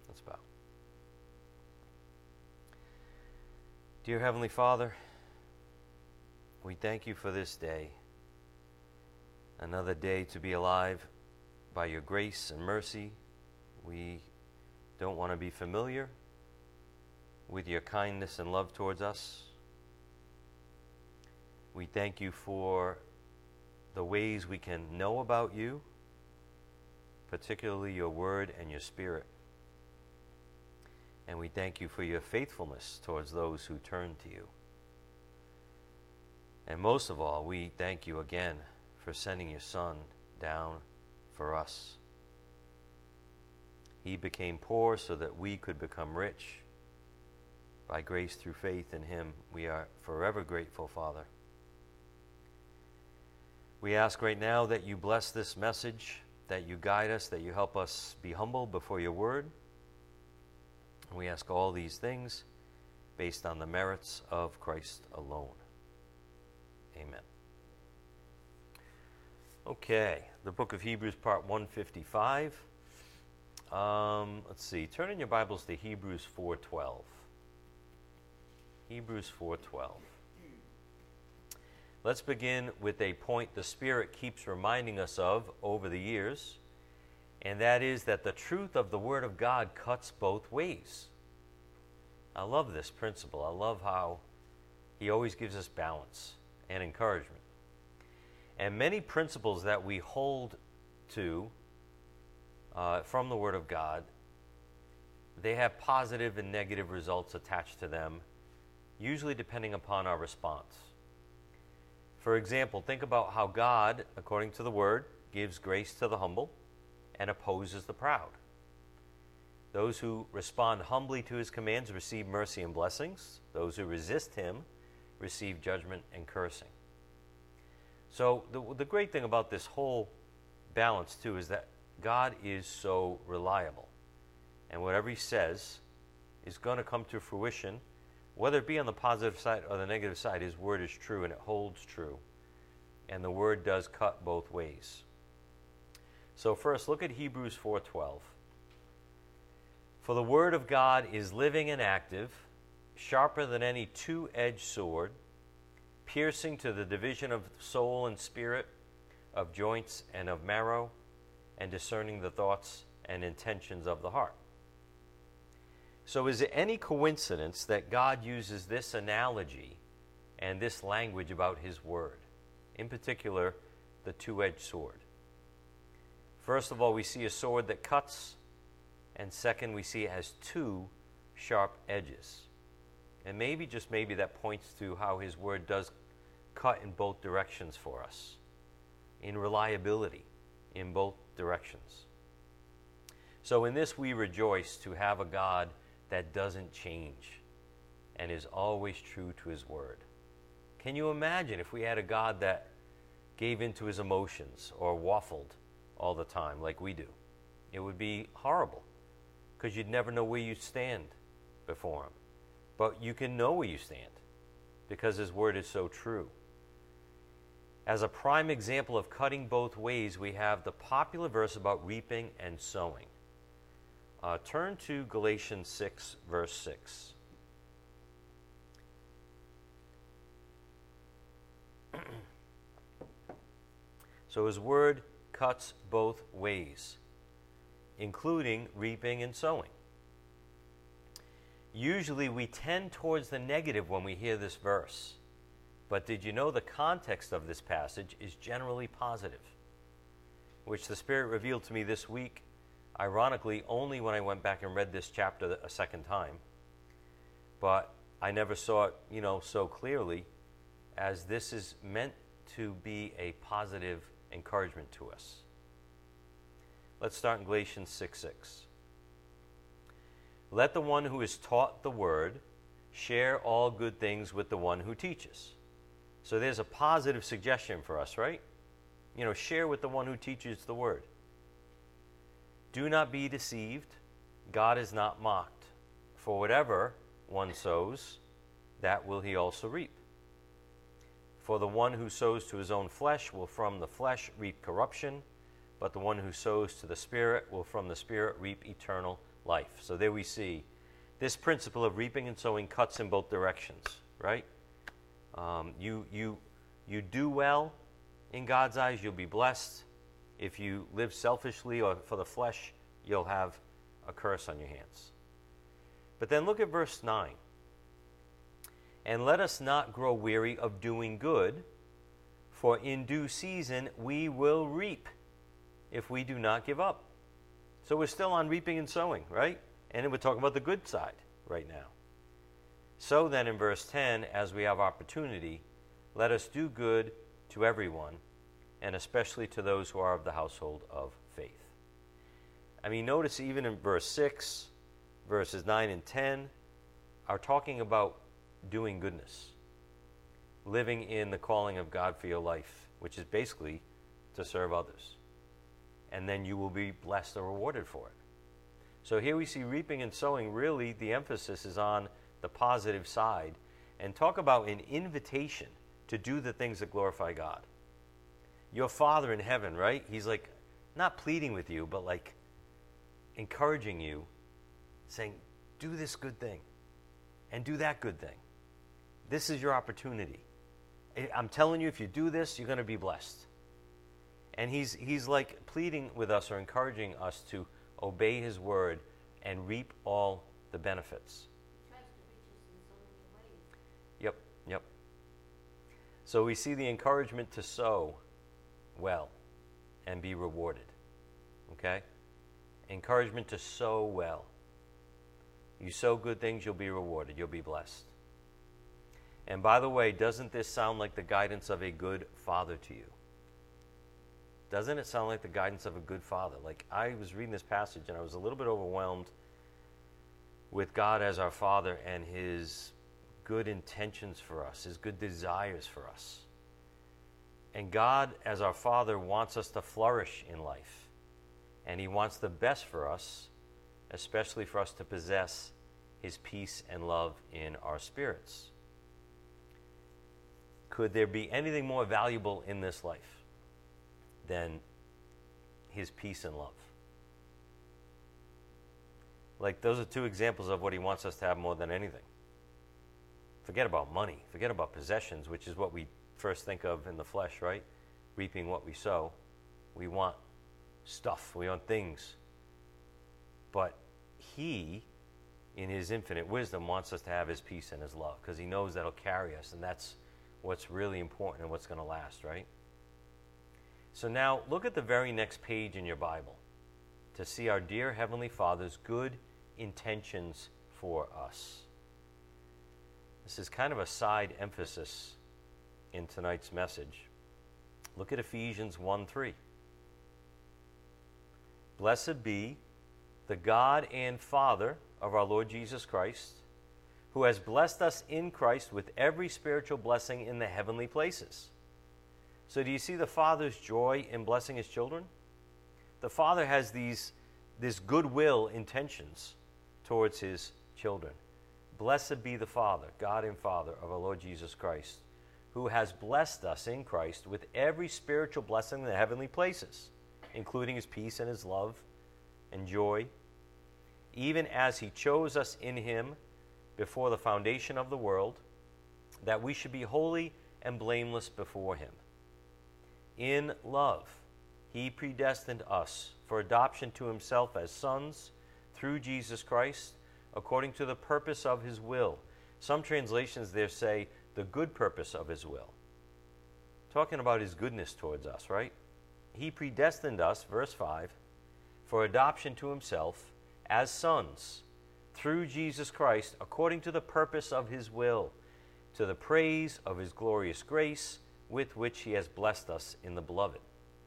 Let's bow. Dear Heavenly Father, we thank you for this day, another day to be alive by your grace and mercy. We don't want to be familiar with your kindness and love towards us. We thank you for the ways we can know about you, particularly your word and your spirit. And we thank you for your faithfulness towards those who turn to you. And most of all, we thank you again for sending your Son down for us. He became poor so that we could become rich. By grace through faith in him, we are forever grateful, Father. We ask right now that you bless this message, that you guide us, that you help us be humble before your word. We ask all these things based on the merits of Christ alone. Amen. Okay, the book of Hebrews, part 155. Let's see, turn in your Bibles to Hebrews 4:12. Hebrews 4:12. Let's begin with a point the Spirit keeps reminding us of over the years, and that is that the truth of the Word of God cuts both ways. I love this principle. I love how he always gives us balance and encouragement. And many principles that we hold to from the Word of God, they have positive and negative results attached to them, usually depending upon our response. For example, think about how God, according to the Word, gives grace to the humble and opposes the proud. Those who respond humbly to his commands receive mercy and blessings. Those who resist him receive judgment and cursing. So the great thing about this whole balance, too, is that God is so reliable. And whatever he says is going to come to fruition. Whether it be on the positive side or the negative side, his word is true and it holds true. And the word does cut both ways. So first, look at Hebrews 4:12. For the word of God is living and active, sharper than any two-edged sword, piercing to the division of soul and spirit, of joints and of marrow, and discerning the thoughts and intentions of the heart. So is it any coincidence that God uses this analogy and this language about his word? In particular, the two-edged sword. First of all, we see a sword that cuts, and second, we see it has two sharp edges. And maybe, just maybe, that points to how his word does cut in both directions for us, in reliability in both directions. So in this we rejoice to have a God that doesn't change and is always true to his word. Can you imagine if we had a God that gave into his emotions or waffled all the time like we do? It would be horrible, because you'd never know where you stand before him. But you can know where you stand because his word is so true. As a prime example of cutting both ways, we have the popular verse about reaping and sowing. Turn to Galatians 6, verse 6. So his word cuts both ways, including reaping and sowing. Usually we tend towards the negative when we hear this verse. But did you know the context of this passage is generally positive, which the Spirit revealed to me this week, ironically, only when I went back and read this chapter a second time. But I never saw it, so clearly, as this is meant to be a positive encouragement to us. Let's start in Galatians 6:6. Let the one who is taught the word share all good things with the one who teaches. So there's a positive suggestion for us, right? Share with the one who teaches the word. Do not be deceived. God is not mocked. For whatever one sows, that will he also reap. For the one who sows to his own flesh will from the flesh reap corruption, but the one who sows to the Spirit will from the Spirit reap eternal life. So there we see this principle of reaping and sowing cuts in both directions, right? You do well in God's eyes, you'll be blessed. If you live selfishly or for the flesh, you'll have a curse on your hands. But then look at verse 9. And let us not grow weary of doing good, for in due season we will reap if we do not give up. So we're still on reaping and sowing, right? And we're talking about the good side right now. So then in verse 10, as we have opportunity, let us do good to everyone, and especially to those who are of the household of faith. I mean, notice even in verse 6, verses 9 and 10 are talking about doing goodness, living in the calling of God for your life, which is basically to serve others. And then you will be blessed or rewarded for it. So here we see reaping and sowing, really the emphasis is on the positive side. And talk about an invitation to do the things that glorify God. Your Father in heaven, right? He's like, not pleading with you, but like encouraging you, saying, do this good thing and do that good thing. This is your opportunity. I'm telling you, if you do this, you're going to be blessed. And he's like pleading with us or encouraging us to obey his word and reap all the benefits. He tries to reach us in so many ways. Yep. So we see the encouragement to sow well and be rewarded. Okay? Encouragement to sow well. You sow good things, you'll be rewarded. You'll be blessed. And by the way, doesn't this sound like the guidance of a good father to you? Doesn't it sound like the guidance of a good father? Like, I was reading this passage and I was a little bit overwhelmed with God as our Father and his good intentions for us, his good desires for us. And God as our Father wants us to flourish in life. And he wants the best for us, especially for us to possess his peace and love in our spirits. Could there be anything more valuable in this life than his peace and love? Like, those are two examples of what he wants us to have more than anything. Forget about money. Forget about possessions, which is what we first think of in the flesh, right? Reaping what we sow. We want stuff. We want things. But he, in his infinite wisdom, wants us to have his peace and his love, because he knows that'll carry us, and that's what's really important and what's going to last, right? So now look at the very next page in your Bible to see our dear Heavenly Father's good intentions for us. This is kind of a side emphasis in tonight's message. Look at Ephesians 1:3. Blessed be the God and Father of our Lord Jesus Christ, who has blessed us in Christ with every spiritual blessing in the heavenly places. So do you see the Father's joy in blessing his children? The Father has this goodwill intentions towards his children. Blessed be the Father, God and Father of our Lord Jesus Christ, who has blessed us in Christ with every spiritual blessing in the heavenly places, including his peace and his love and joy, even as he chose us in him before the foundation of the world, that we should be holy and blameless before him. In love, he predestined us for adoption to himself as sons through Jesus Christ, according to the purpose of his will. Some translations there say the good purpose of his will. Talking about his goodness towards us, right? He predestined us, verse 5, for adoption to himself as sons through Jesus Christ, according to the purpose of his will, to the praise of his glorious grace, with which he has blessed us in the beloved.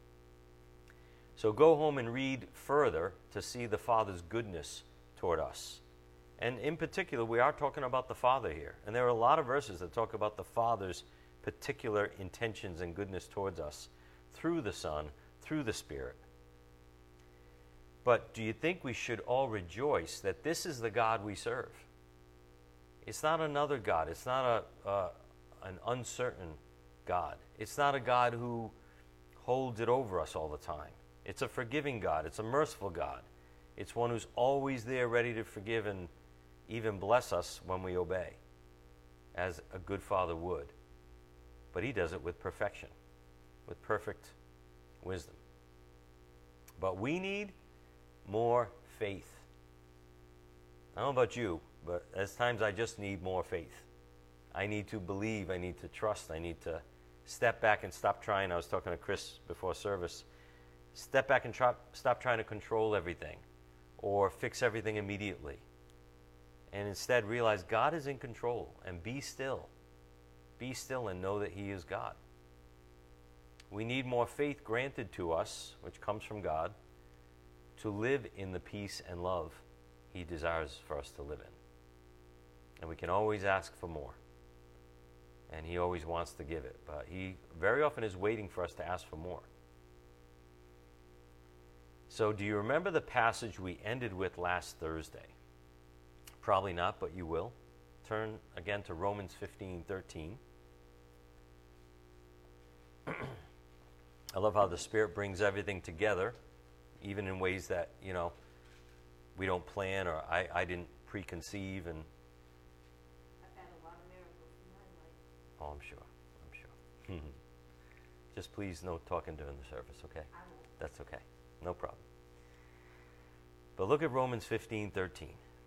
So go home and read further to see the Father's goodness toward us. And in particular, we are talking about the Father here. And there are a lot of verses that talk about the Father's particular intentions and goodness towards us through the Son, through the Spirit. But do you think we should all rejoice that this is the God we serve? It's not another God. It's not an uncertain God. It's not a God who holds it over us all the time. It's a forgiving God. It's a merciful God. It's one who's always there ready to forgive and even bless us when we obey, as a good father would. But he does it with perfection, with perfect wisdom. But we need more faith. I don't know about you, but there's times I just need more faith. I need to believe. I need to trust. I need to step back and stop trying. I was talking to Chris before service. Step back and stop trying to control everything or fix everything immediately. And instead realize God is in control, and be still. Be still and know that he is God. We need more faith granted to us, which comes from God, to live in the peace and love he desires for us to live in. And we can always ask for more. And he always wants to give it. But he very often is waiting for us to ask for more. So do you remember the passage we ended with last Thursday? Probably not, but you will. Turn again to Romans 15:13. I love how the Spirit brings everything together, even in ways that, we don't plan, or I didn't preconceive. And I've had a lot of miracles in my life. oh, I'm sure. Just please no talking during the service, okay? I won't. That's okay. No problem. But look at Romans 15:13.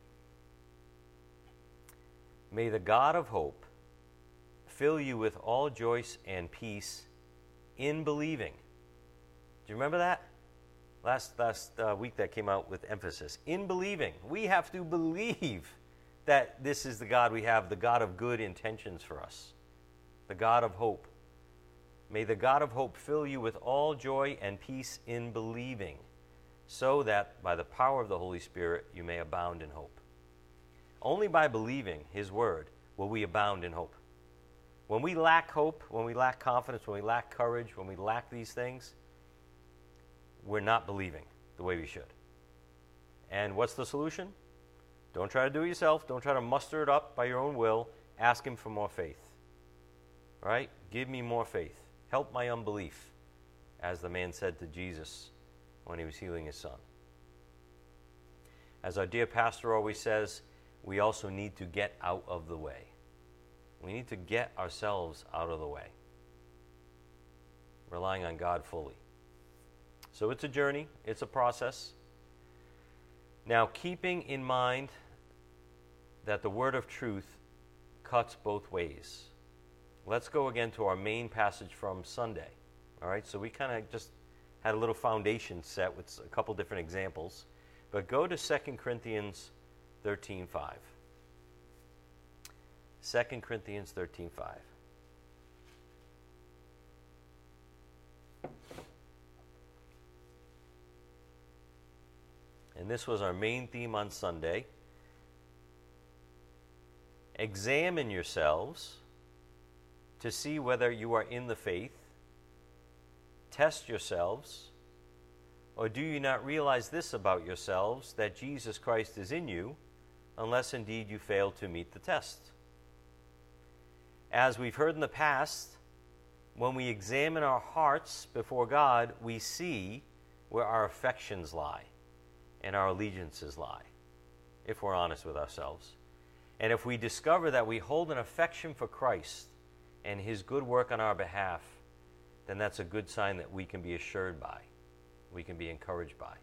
May the God of hope fill you with all joy and peace in believing. Do you remember that? Last week that came out with emphasis. In believing. We have to believe that this is the God we have, the God of good intentions for us, the God of hope. May the God of hope fill you with all joy and peace in believing, so that by the power of the Holy Spirit you may abound in hope. Only by believing his word will we abound in hope. When we lack hope, when we lack confidence, when we lack courage, when we lack these things, we're not believing the way we should. And what's the solution? Don't try to do it yourself. Don't try to muster it up by your own will. Ask him for more faith. All right? Give me more faith. Help my unbelief, as the man said to Jesus when he was healing his son. As our dear pastor always says, we also need to get out of the way. We need to get ourselves out of the way, relying on God fully. So it's a journey. It's a process. Now, keeping in mind that the word of truth cuts both ways, let's go again to our main passage from Sunday. All right, so we kind of just had a little foundation set with a couple different examples. But go to 2 Corinthians 13:5. 2 Corinthians 13:5. And this was our main theme on Sunday. Examine yourselves to see whether you are in the faith. Test yourselves. Or do you not realize this about yourselves, that Jesus Christ is in you, unless indeed you fail to meet the test? As we've heard in the past, when we examine our hearts before God, we see where our affections lie and our allegiances lie, if we're honest with ourselves. And if we discover that we hold an affection for Christ and his good work on our behalf, then that's a good sign that we can be assured by, we can be encouraged by.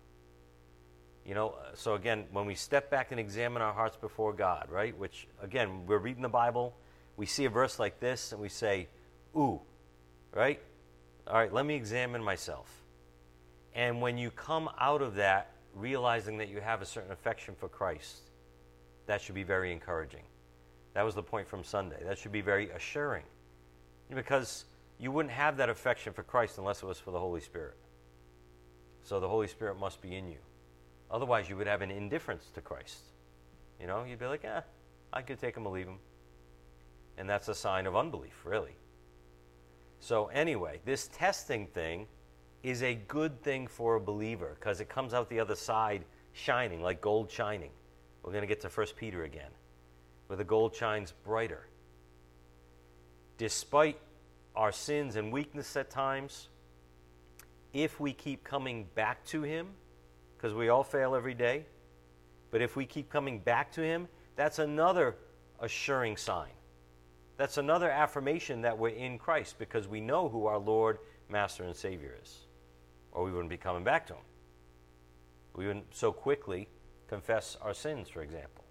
So again, when we step back and examine our hearts before God, right, which, again, we're reading the Bible, we see a verse like this and we say, ooh, right? All right, let me examine myself. And when you come out of that realizing that you have a certain affection for Christ, that should be very encouraging. That was the point from Sunday. That should be very assuring, because you wouldn't have that affection for Christ unless it was for the Holy Spirit. So the Holy Spirit must be in you. Otherwise, you would have an indifference to Christ. You'd be like, I could take him or leave him. And that's a sign of unbelief, really. So anyway, this testing thing is a good thing for a believer, because it comes out the other side shining, like gold shining. We're going to get to 1 Peter again, where the gold shines brighter. Despite our sins and weakness at times, if we keep coming back to him, because we all fail every day, but if we keep coming back to him, that's another assuring sign. That's another affirmation that we're in Christ, because we know who our Lord, Master, and Savior is. Or we wouldn't be coming back to him. We wouldn't so quickly confess our sins, for example.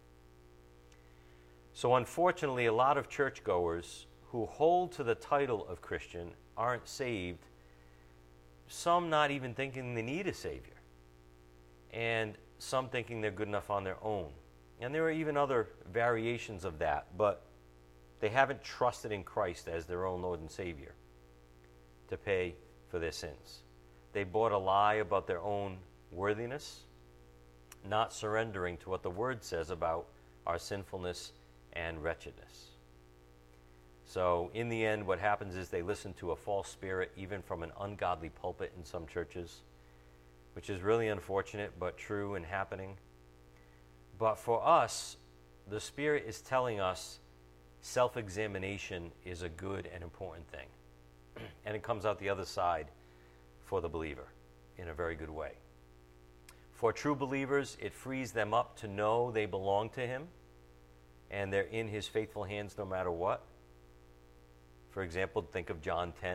So unfortunately, a lot of churchgoers who hold to the title of Christian aren't saved, some not even thinking they need a Savior, and some thinking they're good enough on their own. And there are even other variations of that, but they haven't trusted in Christ as their own Lord and Savior to pay for their sins. They bought a lie about their own worthiness, not surrendering to what the Word says about our sinfulness and wretchedness. So in the end, what happens is they listen to a false spirit, even from an ungodly pulpit in some churches, which is really unfortunate, but true and happening. But for us, the Spirit is telling us self-examination is a good and important thing. And it comes out the other side for the believer in a very good way. For true believers, it frees them up to know they belong to him and they're in his faithful hands no matter what. For example, think of John 10.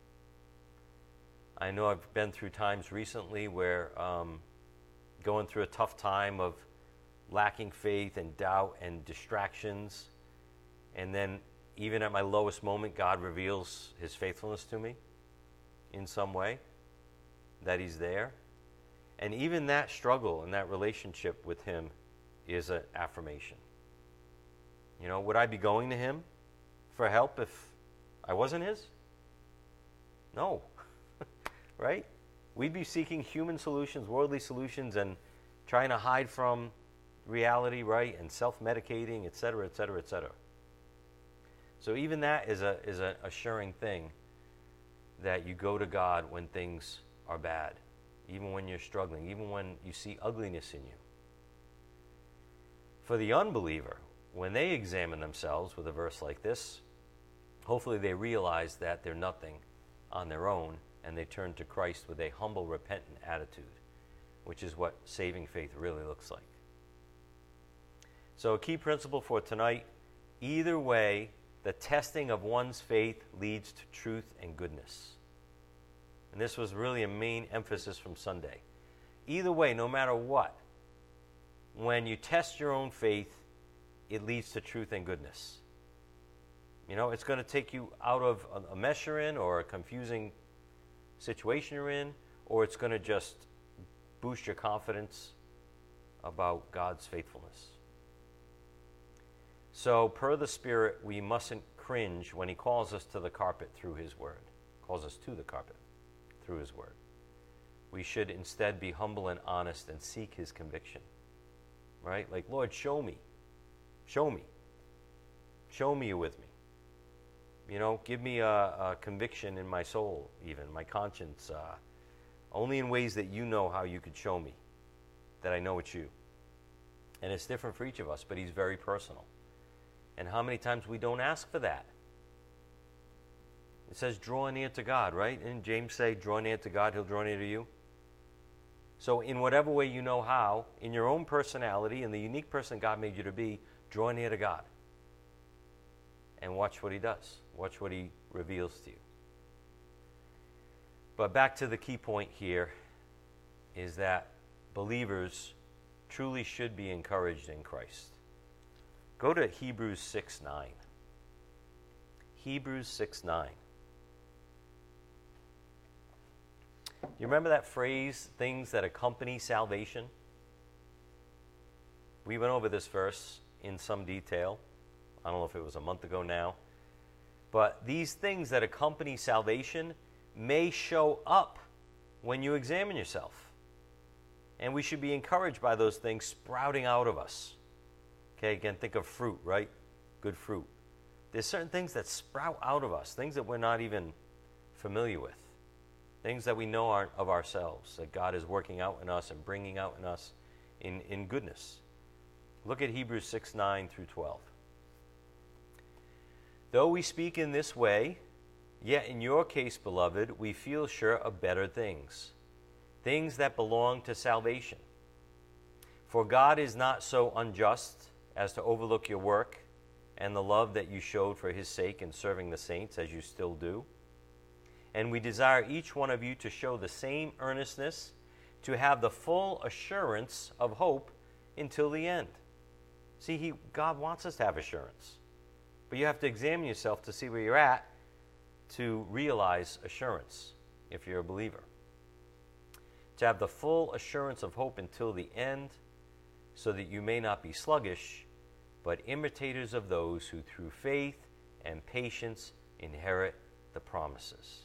I know I've been through times recently where going through a tough time of lacking faith and doubt and distractions, and then even at my lowest moment, God reveals his faithfulness to me in some way, that he's there. And even that struggle and that relationship with him is an affirmation. You know, would I be going to him for help if I wasn't his? No. Right? We'd be seeking human solutions, worldly solutions, and trying to hide from reality, right? And self-medicating, et cetera, et cetera, et cetera. So even that is an assuring thing, that you go to God when things are bad, even when you're struggling, even when you see ugliness in you. For the unbeliever, when they examine themselves with a verse like this, hopefully they realize that they're nothing on their own, and they turn to Christ with a humble, repentant attitude, which is what saving faith really looks like. So a key principle for tonight: either way, the testing of one's faith leads to truth and goodness. And this was really a main emphasis from Sunday. Either way, no matter what, when you test your own faith, it leads to truth and goodness. You know, it's going to take you out of a mess you're in or a confusing situation you're in, or it's going to just boost your confidence about God's faithfulness. So, per the Spirit, we mustn't cringe when he calls us to the carpet through his word. Calls us to the carpet through his word. We should instead be humble and honest and seek his conviction. Right? Like, Lord, show me. Show me. Show me you're with me. You know, give me a conviction in my soul, even, my conscience. Only in ways that you know how you could show me, that I know it's you. And it's different for each of us, but he's very personal. And how many times we don't ask for that? It says, draw near to God, right? And James say, draw near to God, he'll draw near to you. So in whatever way you know how, in your own personality, in the unique person God made you to be, draw near to God. And watch what he does. Watch what he reveals to you. But back to the key point here is that believers truly should be encouraged in Christ. Go to Hebrews 6:9. Hebrews 6:9. You remember that phrase, things that accompany salvation? We went over this verse in some detail. I don't know if it was a month ago now. But these things that accompany salvation may show up when you examine yourself. And we should be encouraged by those things sprouting out of us. Okay, again, think of fruit, right? Good fruit. There's certain things that sprout out of us, things that we're not even familiar with, things that we know aren't of ourselves, that God is working out in us and bringing out in us in goodness. Look at Hebrews 6:9 through 12. Though we speak in this way, Yet in your case, beloved, we feel sure of better things, things that belong to salvation. For God is not so unjust as to overlook your work and the love that you showed for his sake in serving the saints, as you still do. And we desire each one of you to show the same earnestness, to have the full assurance of hope until the end. See, God wants us to have assurance. But you have to examine yourself to see where you're at to realize assurance if you're a believer. To have the full assurance of hope until the end, so that you may not be sluggish, but imitators of those who through faith and patience inherit the promises.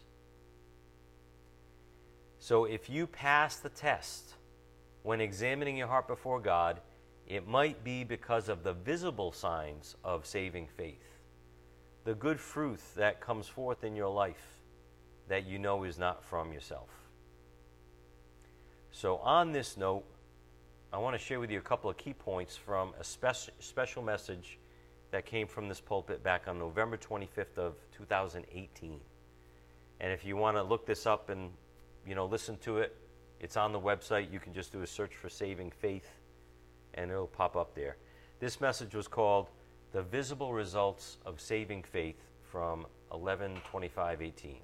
So if you pass the test when examining your heart before God, it might be because of the visible signs of saving faith, the good fruit that comes forth in your life that you know is not from yourself. So on this note, I want to share with you a couple of key points from a special message that came from this pulpit back on November 25th of 2018. And if you want to look this up and listen to it, it's on the website. You can just do a search for Saving Faith, and it'll pop up there. This message was called The Visible Results of Saving Faith from 11/25/18.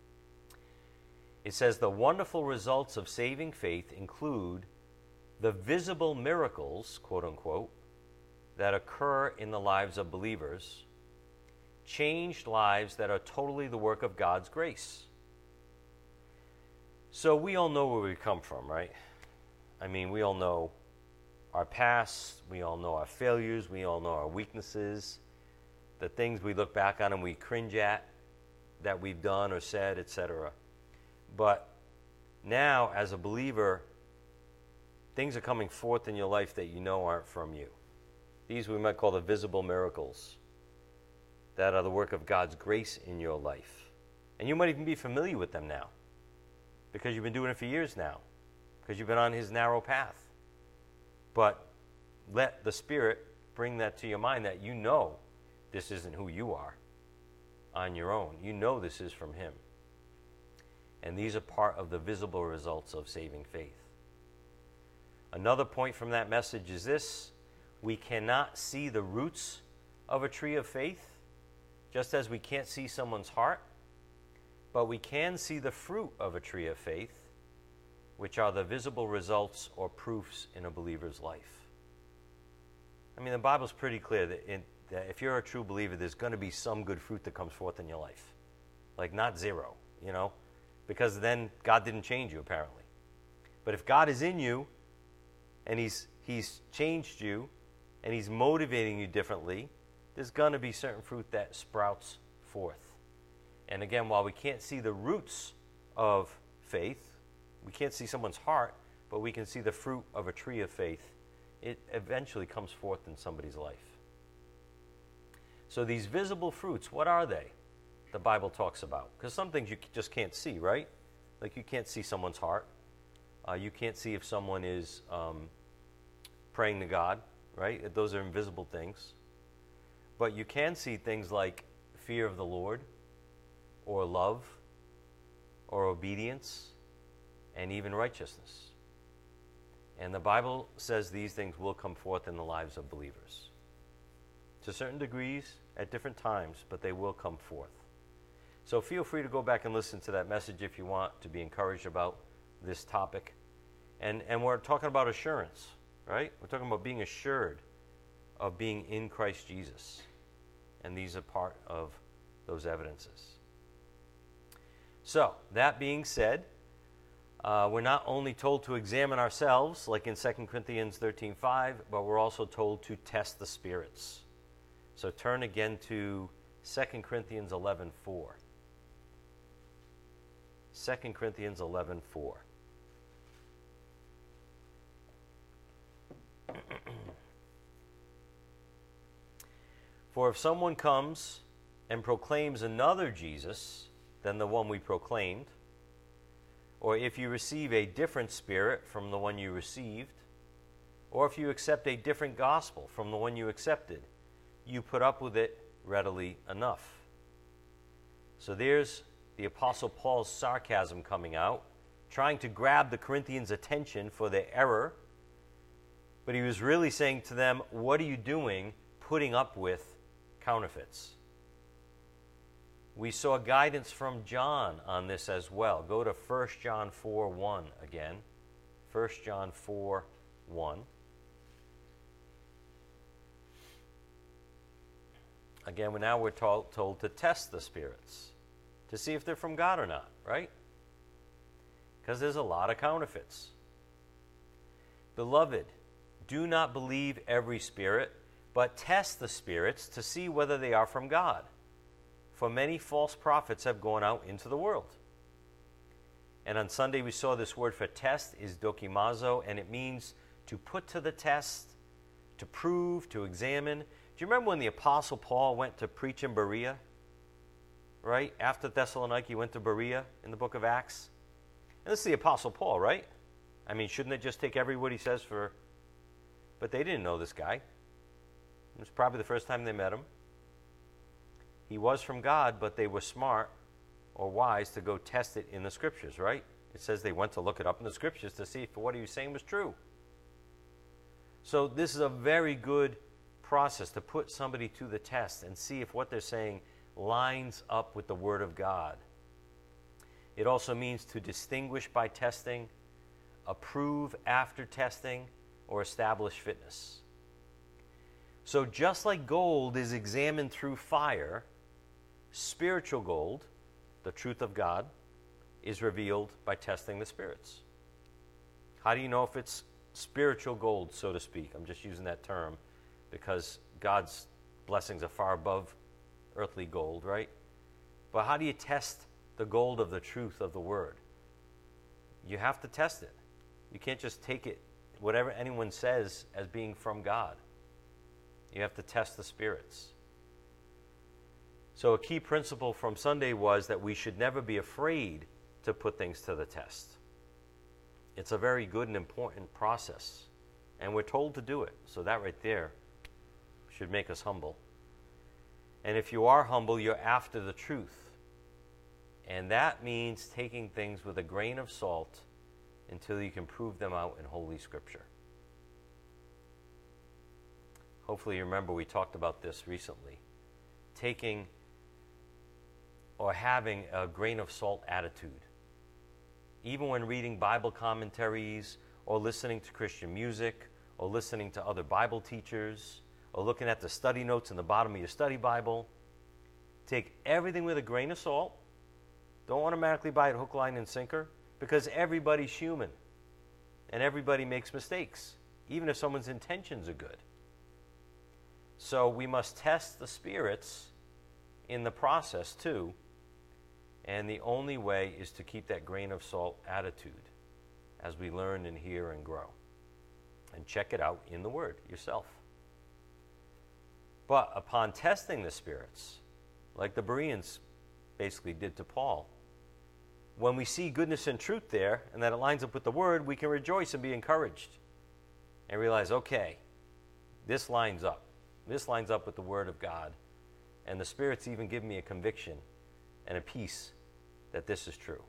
It says, the wonderful results of saving faith include the visible miracles, quote unquote, that occur in the lives of believers, changed lives that are totally the work of God's grace. So we all know where we come from, right? I mean, we all know our past, we all know our failures, we all know our weaknesses, the things we look back on and we cringe at that we've done or said, etc. But now, as a believer, things are coming forth in your life that you know aren't from you. These we might call the visible miracles that are the work of God's grace in your life. And you might even be familiar with them now because you've been doing it for years now, because you've been on his narrow path. But let the Spirit bring that to your mind that you know this isn't who you are on your own. You know this is from him. And these are part of the visible results of saving faith. Another point from that message is this: we cannot see the roots of a tree of faith, just as we can't see someone's heart, but we can see the fruit of a tree of faith, which are the visible results or proofs in a believer's life. I mean, the Bible's pretty clear that if you're a true believer, there's going to be some good fruit that comes forth in your life. Like, not zero, because then God didn't change you, apparently. But if God is in you, and he's changed you, and he's motivating you differently, there's going to be certain fruit that sprouts forth. And again, while we can't see the roots of faith, we can't see someone's heart, but we can see the fruit of a tree of faith. It eventually comes forth in somebody's life. So these visible fruits, what are they? The Bible talks about. Because some things you just can't see, right? Like you can't see someone's heart. You can't see if someone is praying to God, right? Those are invisible things. But you can see things like fear of the Lord, or love, or obedience, and even righteousness. And the Bible says these things will come forth in the lives of believers. To certain degrees, at different times, but they will come forth. So feel free to go back and listen to that message if you want to be encouraged about this topic. And we're talking about assurance, right? We're talking about being assured of being in Christ Jesus. And these are part of those evidences. So, that being said, we're not only told to examine ourselves, like in 2 Corinthians 13:5, but we're also told to test the spirits. So turn again to 2 Corinthians 11:4. 2 Corinthians 11:4. For if someone comes and proclaims another Jesus than the one we proclaimed, or if you receive a different spirit from the one you received, or if you accept a different gospel from the one you accepted, you put up with it readily enough. So there's the Apostle Paul's sarcasm coming out, trying to grab the Corinthians' attention for their error. But he was really saying to them, what are you doing putting up with counterfeits? We saw guidance from John on this as well. Go to 1 John 4:1 again. 1 John 4:1. Again, we're told to test the spirits to see if they're from God or not, right? Because there's a lot of counterfeits. Beloved, do not believe every spirit, but test the spirits to see whether they are from God. For many false prophets have gone out into the world. And on Sunday we saw this word for test is dokimazo, and it means to put to the test, to prove, to examine. Do you remember when the Apostle Paul went to preach in Berea? Right? After Thessalonica, he went to Berea in the book of Acts. And this is the Apostle Paul, right? I mean, shouldn't they just take every word he says for... But they didn't know this guy. It was probably the first time they met him. He was from God, but they were smart or wise to go test it in the Scriptures, right? It says they went to look it up in the Scriptures to see if what he was saying was true. So this is a very good process to put somebody to the test and see if what they're saying lines up with the Word of God. It also means to distinguish by testing, approve after testing, or establish fitness. So just like gold is examined through fire, spiritual gold, the truth of God, is revealed by testing the spirits. How do you know if it's spiritual gold, so to speak? I'm just using that term because God's blessings are far above earthly gold, right? But how do you test the gold of the truth of the Word? You have to test it. You can't just take it, whatever anyone says, as being from God. You have to test the spirits. So a key principle from Sunday was that we should never be afraid to put things to the test. It's a very good and important process, and we're told to do it. So that right there should make us humble. And if you are humble, you're after the truth. And that means taking things with a grain of salt until you can prove them out in Holy Scripture. Hopefully you remember we talked about this recently. Taking or having a grain of salt attitude. Even when reading Bible commentaries or listening to Christian music or listening to other Bible teachers or looking at the study notes in the bottom of your study Bible, take everything with a grain of salt. Don't automatically buy it hook, line, and sinker, because everybody's human and everybody makes mistakes, even if someone's intentions are good. So we must test the spirits in the process too, and the only way is to keep that grain of salt attitude as we learn and hear and grow. And check it out in the Word yourself. But upon testing the spirits, like the Bereans basically did to Paul, when we see goodness and truth there and that it lines up with the Word, we can rejoice and be encouraged and realize, okay, this lines up. This lines up with the Word of God. And the Spirit's even give me a conviction and a peace that this is true.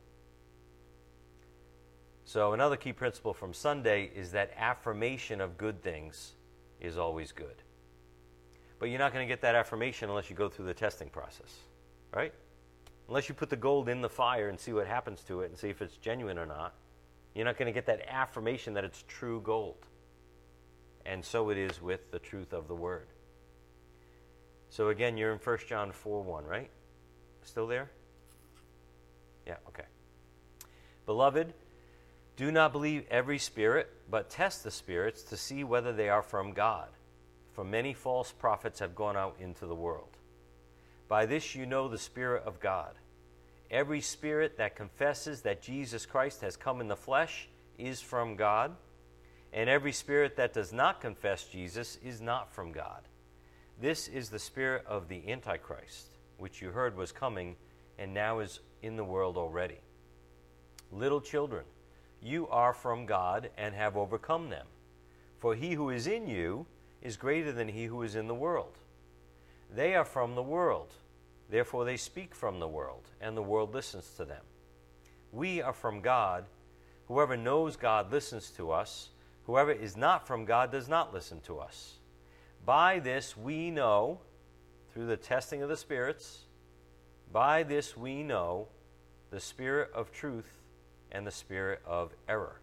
So another key principle from Sunday is that affirmation of good things is always good. But you're not going to get that affirmation unless you go through the testing process, right? Unless you put the gold in the fire and see what happens to it and see if it's genuine or not, you're not going to get that affirmation that it's true gold. And so it is with the truth of the Word. So again, you're in 1 John 4:1, right? Still there? Yeah, okay. Beloved, do not believe every spirit, but test the spirits to see whether they are from God. For many false prophets have gone out into the world. By this you know the Spirit of God. Every spirit that confesses that Jesus Christ has come in the flesh is from God, and every spirit that does not confess Jesus is not from God. This is the spirit of the Antichrist, which you heard was coming and now is in the world already. Little children, you are from God and have overcome them. For he who is in you is greater than he who is in the world. They are from the world. Therefore they speak from the world, and the world listens to them. We are from God. Whoever knows God listens to us. Whoever is not from God does not listen to us. By this we know, through the testing of the spirits, by this we know the spirit of truth and the spirit of error.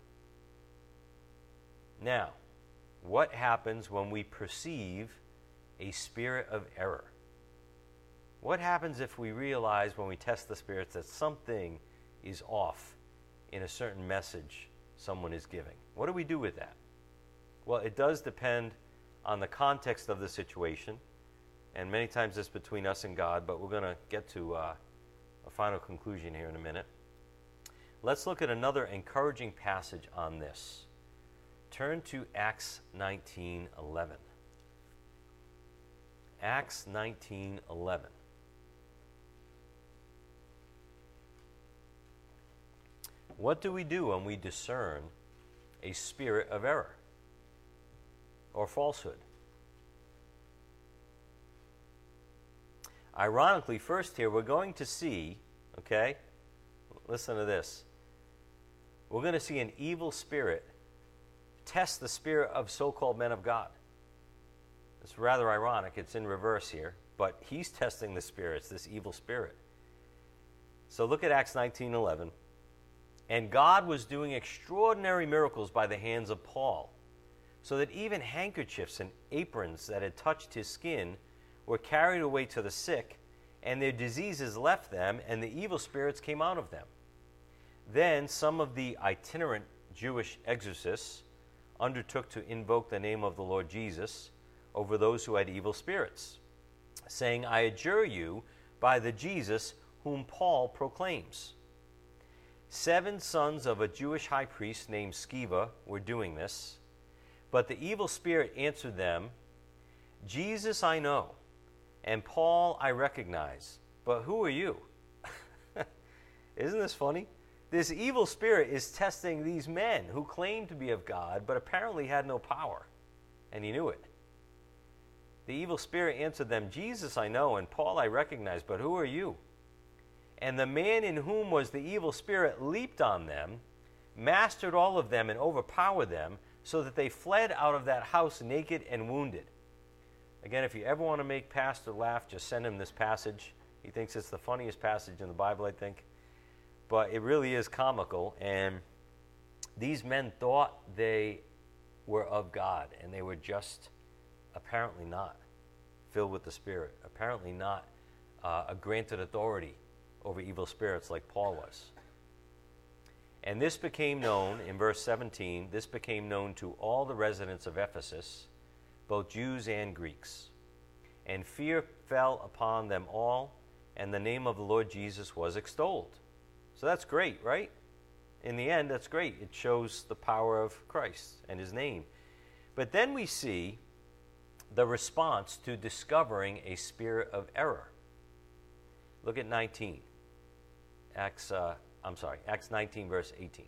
Now, what happens when we perceive a spirit of error? What happens if we realize when we test the spirits that something is off in a certain message someone is giving? What do we do with that? Well, it does depend on the context of the situation, and many times it's between us and God, but we're going to get to a final conclusion here in a minute. Let's look at another encouraging passage on this. Turn to Acts 19:11. Acts 19:11. What do we do when we discern a spirit of error or falsehood? Ironically, first here, we're going to see, okay, listen to this. We're going to see an evil spirit test the spirit of so-called men of God. It's rather ironic. It's in reverse here, but he's testing the spirits, this evil spirit. So look at Acts 19:11. And God was doing extraordinary miracles by the hands of Paul, so that even handkerchiefs and aprons that had touched his skin were carried away to the sick, and their diseases left them, and the evil spirits came out of them. Then some of the itinerant Jewish exorcists undertook to invoke the name of the Lord Jesus over those who had evil spirits, saying, I adjure you by the Jesus whom Paul proclaims. 7 sons of a Jewish high priest named Sceva were doing this, but the evil spirit answered them, Jesus I know, and Paul I recognize, but who are you? Isn't this funny? This evil spirit is testing these men who claim to be of God, but apparently had no power, and he knew it. The evil spirit answered them, Jesus I know, and Paul I recognize, but who are you? And the man in whom was the evil spirit leaped on them, mastered all of them, and overpowered them, so that they fled out of that house naked and wounded. Again, if you ever want to make Pastor laugh, just send him this passage. He thinks it's the funniest passage in the Bible, I think. But it really is comical, and these men thought they were of God, and they were just apparently not filled with the Spirit, apparently not a granted authority over evil spirits like Paul was. And this became known, in verse 17, this became known to all the residents of Ephesus, both Jews and Greeks. And fear fell upon them all, and the name of the Lord Jesus was extolled. So that's great, right? In the end, that's great. It shows the power of Christ and his name. But then we see the response to discovering a spirit of error. Look at 19. Acts 19, verse 18.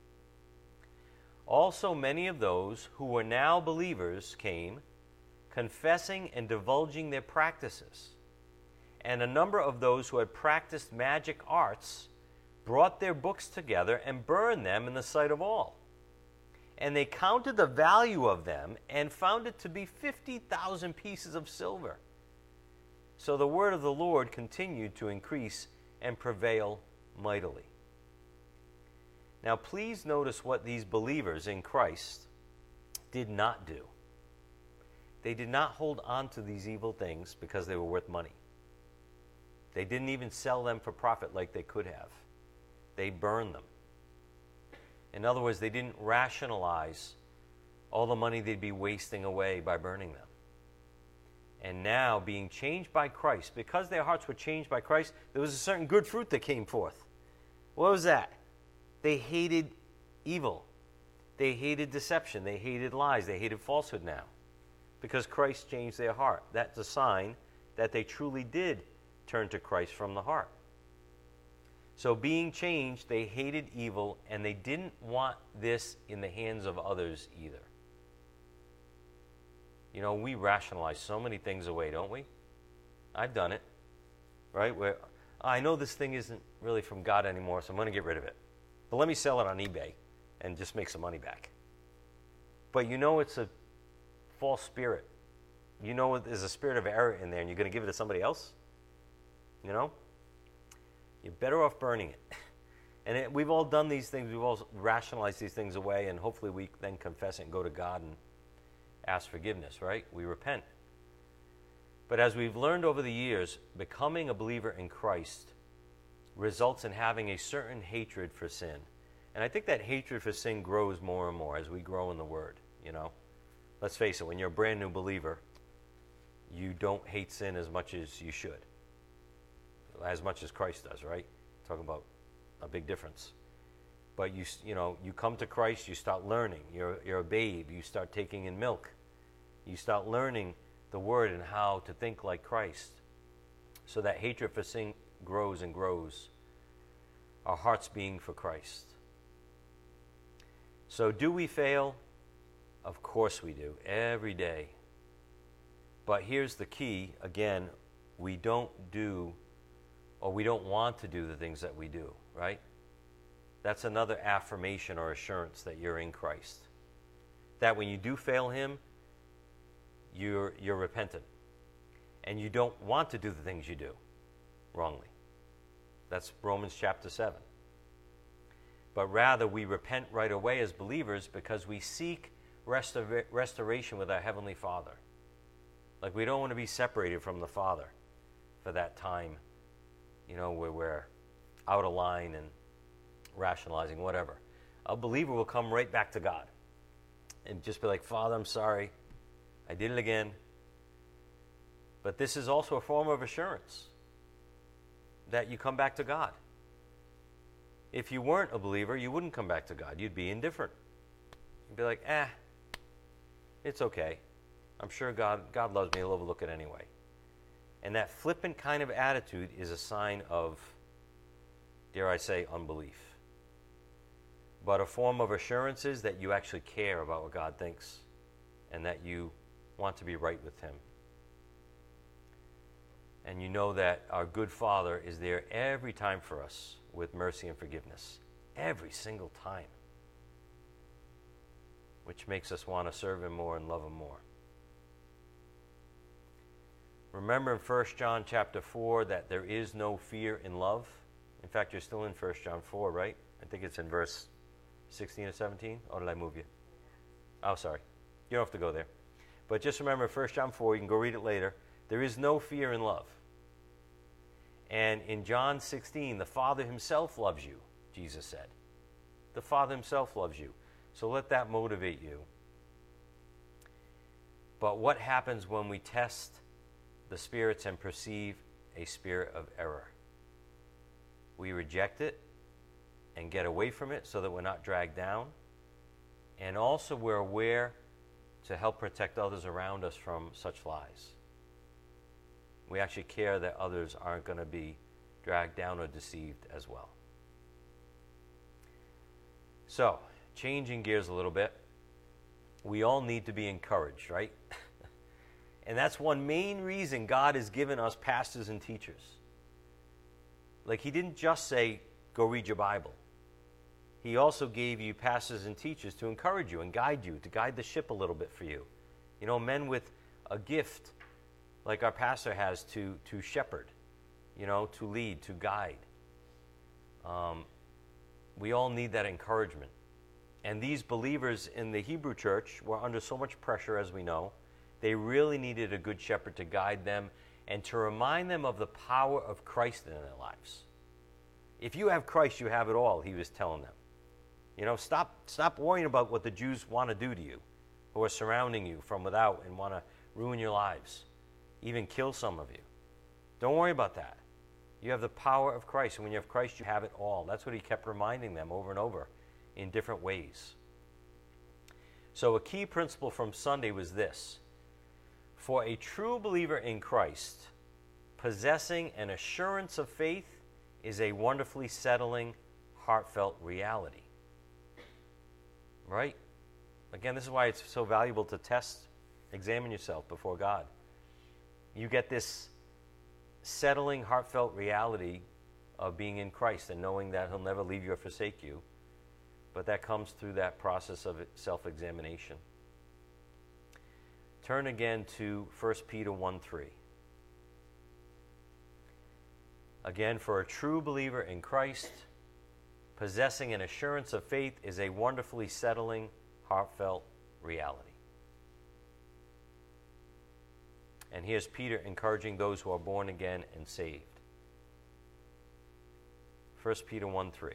Also many of those who were now believers came, confessing and divulging their practices. And a number of those who had practiced magic arts brought their books together and burned them in the sight of all. And they counted the value of them and found it to be 50,000 pieces of silver. So the word of the Lord continued to increase and prevail mightily. Now please notice what these believers in Christ did not do. They did not hold on to these evil things because they were worth money. They didn't even sell them for profit like they could have. They burned them. In other words, they didn't rationalize all the money they'd be wasting away by burning them. And now, being changed by Christ, because their hearts were changed by Christ, there was a certain good fruit that came forth. What was that? They hated evil. They hated deception. They hated lies. They hated falsehood now, because Christ changed their heart. That's a sign that they truly did turn to Christ from the heart. So being changed, they hated evil, and they didn't want this in the hands of others either. You know, we rationalize so many things away, don't we? I've done it, right? Where I know this thing isn't really from God anymore, so I'm going to get rid of it. But let me sell it on eBay and just make some money back. But you know it's a false spirit. You know there's a spirit of error in there, and you're going to give it to somebody else? You know? You're better off burning it. And we've all done these things. We've all rationalized these things away, and hopefully we then confess it and go to God and ask forgiveness, right? We repent. But as we've learned over the years, becoming a believer in Christ results in having a certain hatred for sin. And I think that hatred for sin grows more and more as we grow in the Word, you know? Let's face it, when you're a brand new believer, you don't hate sin as much as you should. As much as Christ does, right? Talking about a big difference. But you come to Christ, you start learning. You're a babe. You start taking in milk. You start learning the Word and how to think like Christ. So that hatred for sin grows and grows. Our hearts being for Christ. So do we fail? Of course we do. Every day. But here's the key. Again, we don't do, or we don't want to do the things that we do, right? That's another affirmation or assurance that you're in Christ. That when you do fail Him, you're repentant. And you don't want to do the things you do wrongly. That's Romans chapter 7. But rather, we repent right away as believers because we seek restoration with our Heavenly Father. Like, we don't want to be separated from the Father for that time, where we're out of line and rationalizing, whatever. A believer will come right back to God and just be like, Father, I'm sorry. I did it again. But this is also a form of assurance that you come back to God. If you weren't a believer, you wouldn't come back to God. You'd be indifferent. You'd be like, it's okay. I'm sure God loves me. He'll overlook it anyway. And that flippant kind of attitude is a sign of, dare I say, unbelief. But a form of assurance is that you actually care about what God thinks and that you want to be right with Him. And you know that our good Father is there every time for us with mercy and forgiveness. Every single time. Which makes us want to serve Him more and love Him more. Remember in 1 John chapter 4 that there is no fear in love. In fact, you're still in 1 John 4, right? I think it's in verse 16 or 17. Or did I move you? Oh, sorry. You don't have to go there. But just remember 1 John 4, you can go read it later. There is no fear in love. And in John 16, the Father Himself loves you, Jesus said. The Father Himself loves you. So let that motivate you. But what happens when we test the spirits and perceive a spirit of error? We reject it and get away from it so that we're not dragged down. And also we're aware to help protect others around us from such lies. We actually care that others aren't going to be dragged down or deceived as well. So, changing gears a little bit, we all need to be encouraged, right? And that's one main reason God has given us pastors and teachers. Like, He didn't just say, go read your Bible. He also gave you pastors and teachers to encourage you and guide you, to guide the ship a little bit for you. Men with a gift like our pastor has to shepherd, to lead, to guide. We all need that encouragement. And these believers in the Hebrew church were under so much pressure, as we know. They really needed a good shepherd to guide them and to remind them of the power of Christ in their lives. If you have Christ, you have it all, he was telling them. Stop worrying about what the Jews want to do to you, who are surrounding you from without and want to ruin your lives, even kill some of you. Don't worry about that. You have the power of Christ, and when you have Christ, you have it all. That's what he kept reminding them over and over in different ways. So a key principle from Sunday was this: for a true believer in Christ, possessing an assurance of faith is a wonderfully settling, heartfelt reality. Right? Again, this is why it's so valuable to examine yourself before God. You get this settling, heartfelt reality of being in Christ and knowing that He'll never leave you or forsake you. But that comes through that process of self-examination. Turn again to 1 Peter 1:3. Again, for a true believer in Christ, possessing an assurance of faith is a wonderfully settling, heartfelt reality. And here's Peter encouraging those who are born again and saved. 1 Peter 1:3.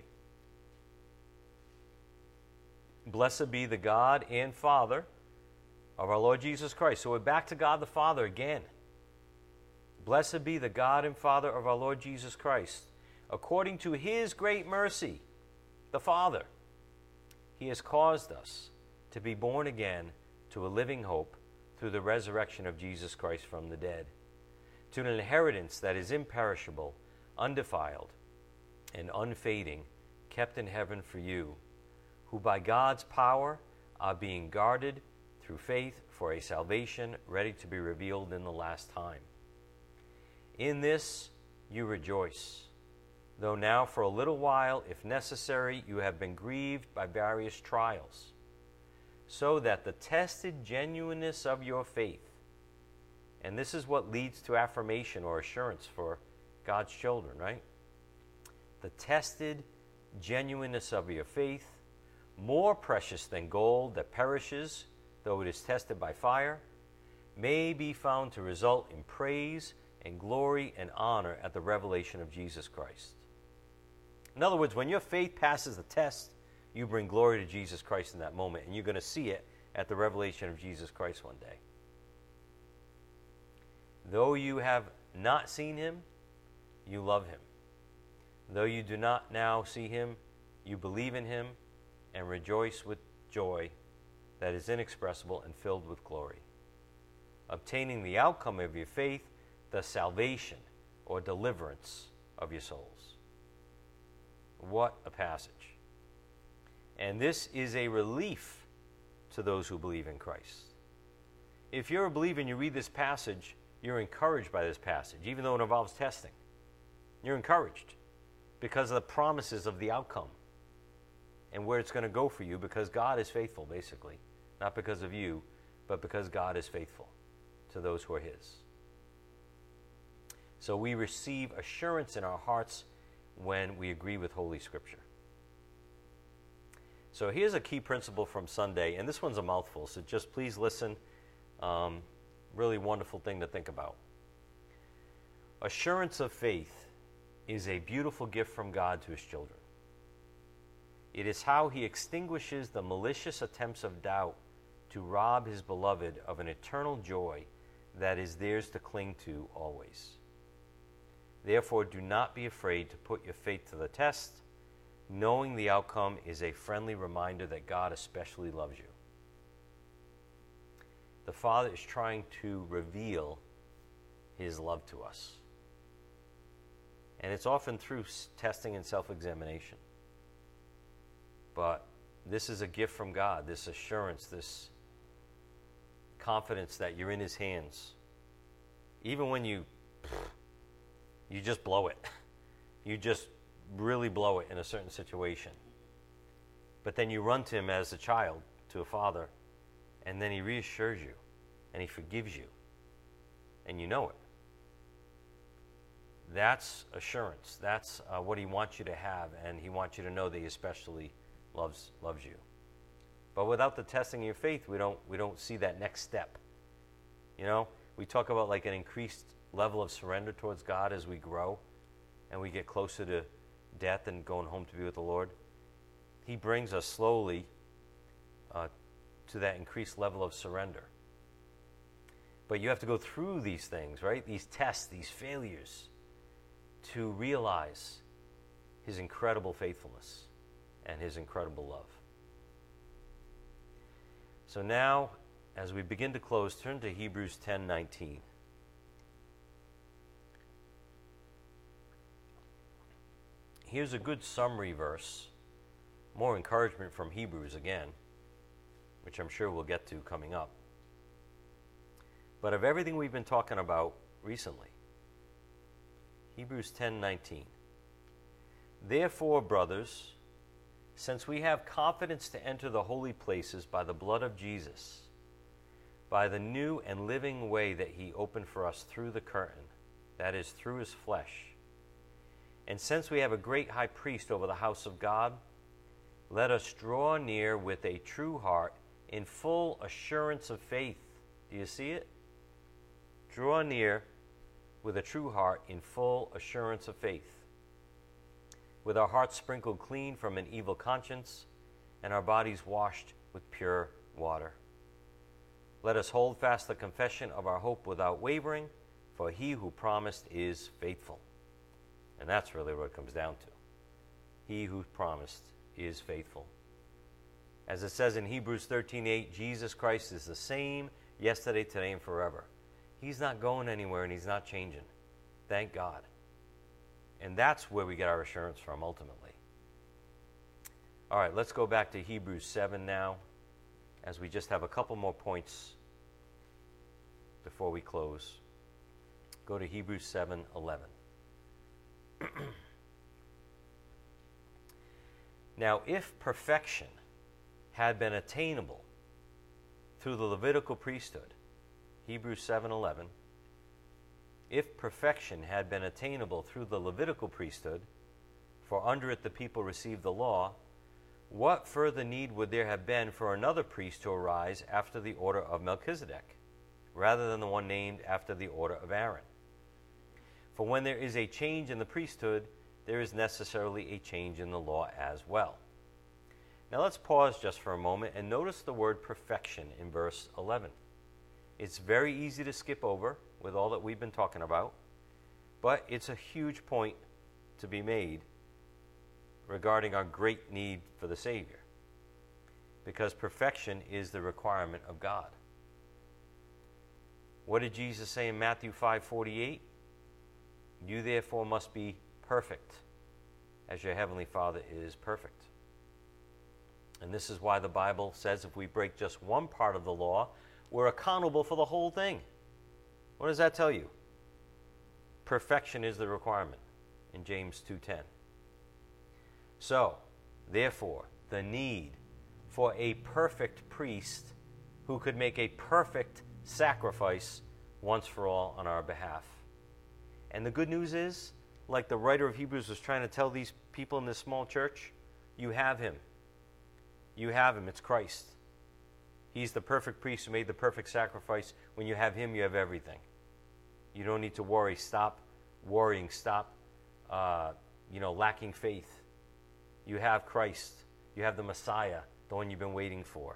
Blessed be the God and Father of our Lord Jesus Christ. So we're back to God the Father again. Blessed be the God and Father of our Lord Jesus Christ. According to His great mercy, the Father, He has caused us to be born again to a living hope through the resurrection of Jesus Christ from the dead, to an inheritance that is imperishable, undefiled, and unfading, kept in heaven for you, who by God's power are being guarded through faith for a salvation ready to be revealed in the last time. In this you rejoice, though now for a little while, if necessary, you have been grieved by various trials, so that the tested genuineness of your faith, and this is what leads to affirmation or assurance for God's children, right? The tested genuineness of your faith, more precious than gold that perishes, though it is tested by fire, may be found to result in praise and glory and honor at the revelation of Jesus Christ. In other words, when your faith passes the test, you bring glory to Jesus Christ in that moment, and you're going to see it at the revelation of Jesus Christ one day. Though you have not seen Him, you love Him. Though you do not now see Him, you believe in Him and rejoice with joy that is inexpressible and filled with glory, obtaining the outcome of your faith, the salvation or deliverance of your souls. What a passage. And this is a relief to those who believe in Christ. If you're a believer and you read this passage, you're encouraged by this passage, even though it involves testing. You're encouraged because of the promises of the outcome and where it's going to go for you, because God is faithful, basically. Not because of you, but because God is faithful to those who are His. So we receive assurance in our hearts when we agree with Holy Scripture. So here's a key principle from Sunday, and this one's a mouthful, so just please listen. Really wonderful thing to think about. Assurance of faith is a beautiful gift from God to His children. It is how He extinguishes the malicious attempts of doubt to rob His beloved of an eternal joy that is theirs to cling to always. Therefore, do not be afraid to put your faith to the test, knowing the outcome is a friendly reminder that God especially loves you. The Father is trying to reveal His love to us. And it's often through testing and self-examination. But this is a gift from God, this assurance, this confidence that you're in His hands. Even when you just blow it. You just really blow it in a certain situation. But then you run to Him as a child, to a father, and then He reassures you, and He forgives you, and you know it. That's assurance. That's what He wants you to have, and He wants you to know that He especially loves you. But without the testing of your faith, we don't see that next step. You know, we talk about like an increased level of surrender towards God as we grow and we get closer to death and going home to be with the Lord. He brings us slowly to that increased level of surrender. But you have to go through these things, right? These tests, these failures, to realize His incredible faithfulness and His incredible love. So now, as we begin to close, turn to Hebrews 10:19. Here's a good summary verse, more encouragement from Hebrews again, which I'm sure we'll get to coming up. But of everything we've been talking about recently, Hebrews 10:19. Therefore, brothers, since we have confidence to enter the holy places by the blood of Jesus, by the new and living way that he opened for us through the curtain, that is, through his flesh, and since we have a great high priest over the house of God, let us draw near with a true heart in full assurance of faith. Do you see it? Draw near with a true heart in full assurance of faith, with our hearts sprinkled clean from an evil conscience and our bodies washed with pure water. Let us hold fast the confession of our hope without wavering, for he who promised is faithful. And that's really what it comes down to. He who promised is faithful. As it says in Hebrews 13:8, Jesus Christ is the same yesterday, today, and forever. He's not going anywhere and he's not changing. Thank God. And that's where we get our assurance from ultimately. All right, let's go back to Hebrews 7 now, as we just have a couple more points before we close. Go to Hebrews 7:11. Now, if perfection had been attainable through the Levitical priesthood, Hebrews 7:11, if perfection had been attainable through the Levitical priesthood, for under it the people received the law, what further need would there have been for another priest to arise after the order of Melchizedek, rather than the one named after the order of Aaron? For when there is a change in the priesthood, there is necessarily a change in the law as well. Now let's pause just for a moment and notice the word perfection in verse 11. It's very easy to skip over with all that we've been talking about, but it's a huge point to be made regarding our great need for the Savior, because perfection is the requirement of God. What did Jesus say in Matthew 5:48? You therefore must be perfect, as your heavenly Father is perfect. And this is why the Bible says if we break just one part of the law, we're accountable for the whole thing. What does that tell you? Perfection is the requirement in James 2:10. So, therefore, the need for a perfect priest who could make a perfect sacrifice once for all on our behalf. And the good news is, like the writer of Hebrews was trying to tell these people in this small church, you have him. You have him. It's Christ. He's the perfect priest who made the perfect sacrifice. When you have him, you have everything. You don't need to worry. Stop worrying. Stop, lacking faith. You have Christ. You have the Messiah, the one you've been waiting for.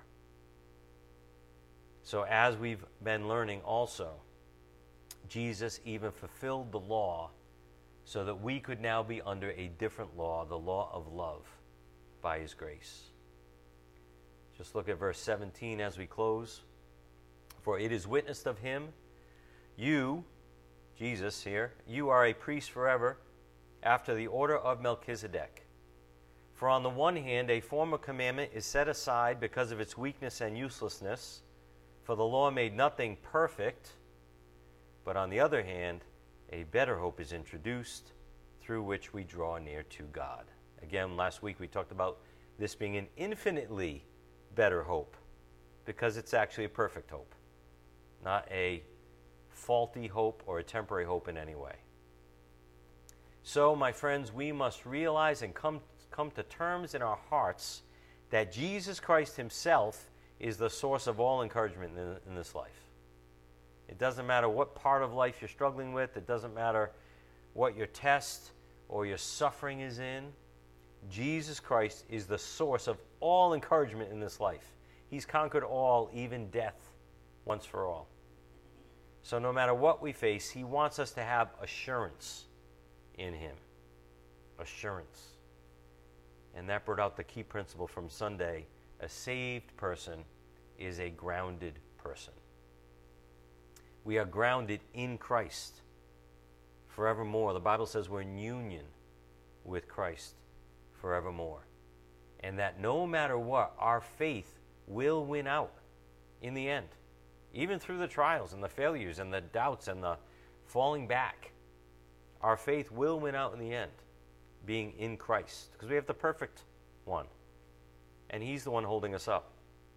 So as we've been learning also, Jesus even fulfilled the law so that we could now be under a different law, the law of love, by his grace. Just look at verse 17 as we close. For it is witnessed of him, you, Jesus here, you are a priest forever after the order of Melchizedek. For on the one hand, a former commandment is set aside because of its weakness and uselessness, for the law made nothing perfect. But on the other hand, a better hope is introduced through which we draw near to God. Again, last week we talked about this being an infinitely better hope because it's actually a perfect hope, not a faulty hope or a temporary hope in any way. So, my friends, we must realize and come to terms in our hearts that Jesus Christ himself is the source of all encouragement in this life. It doesn't matter what part of life you're struggling with. It doesn't matter what your test or your suffering is in. Jesus Christ is the source of all encouragement in this life. He's conquered all, even death, once for all. So no matter what we face, he wants us to have assurance in him. Assurance. And that brought out the key principle from Sunday. A saved person is a grounded person. We are grounded in Christ forevermore. The Bible says we're in union with Christ forevermore. And that no matter what, our faith will win out in the end. Even through the trials and the failures and the doubts and the falling back, our faith will win out in the end, being in Christ, because we have the perfect one, and he's the one holding us up.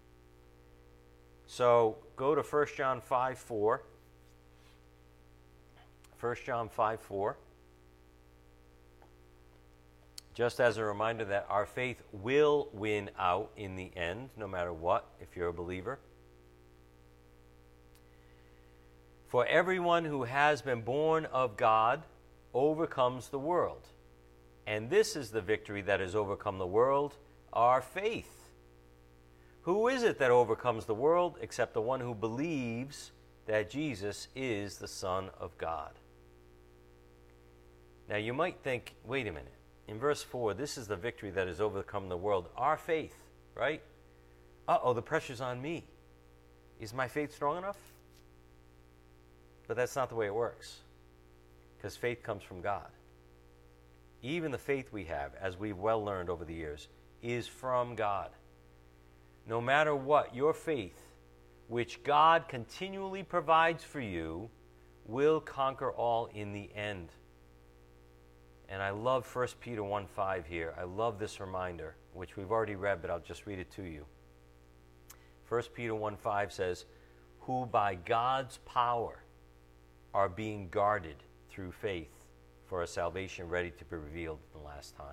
So go to 1 John 5:4. 1 John 5:4. Just as a reminder that our faith will win out in the end, no matter what, if you're a believer. For everyone who has been born of God overcomes the world. And this is the victory that has overcome the world, our faith. Who is it that overcomes the world except the one who believes that Jesus is the Son of God? Now you might think, wait a minute. In verse 4, this is the victory that has overcome the world, our faith, right? Uh-oh, the pressure's on me. Is my faith strong enough? But that's not the way it works, because faith comes from God. Even the faith we have, as we've well learned over the years, is from God. No matter what, your faith, which God continually provides for you, will conquer all in the end. And I love 1 Peter 1:5 here. I love this reminder, which we've already read, but I'll just read it to you. 1 Peter 1:5 says, who by God's power are being guarded through faith for a salvation ready to be revealed in the last time.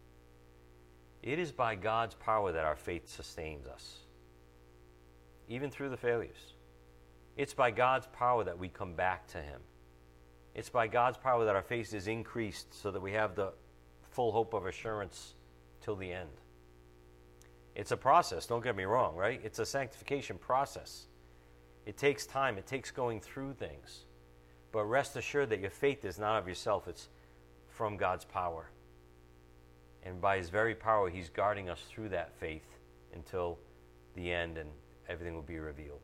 It is by God's power that our faith sustains us, even through the failures. It's by God's power that we come back to him. It's by God's power that our faith is increased so that we have the full hope of assurance till the end. It's a process, don't get me wrong, right? It's a sanctification process. It takes time. It takes going through things. But rest assured that your faith is not of yourself. It's from God's power. And by his very power, he's guarding us through that faith until the end, and everything will be revealed.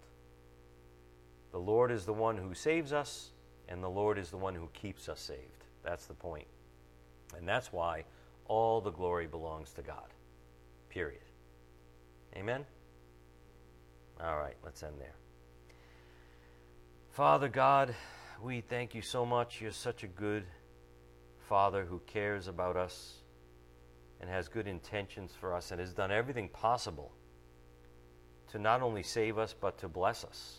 The Lord is the one who saves us, and the Lord is the one who keeps us saved. That's the point. And that's why all the glory belongs to God. Period. Amen? All right, let's end there. Father God, we thank you so much. You're such a good Father who cares about us and has good intentions for us and has done everything possible to not only save us, but to bless us.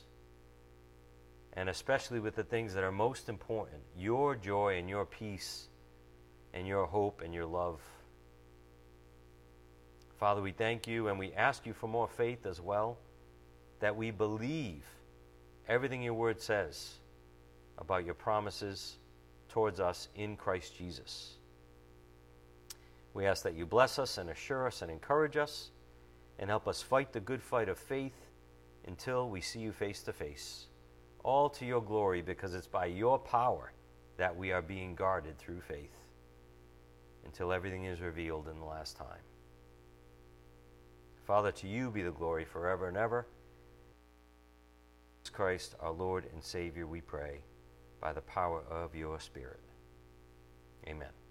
And especially with the things that are most important, your joy and your peace and your hope and your love. Father, we thank you and we ask you for more faith as well, that we believe everything your word says about your promises towards us in Christ Jesus. We ask that you bless us and assure us and encourage us and help us fight the good fight of faith until we see you face to face. All to your glory, because it's by your power that we are being guarded through faith until everything is revealed in the last time. Father, to you be the glory forever and ever. Jesus Christ, our Lord and Savior, we pray, by the power of your Spirit. Amen.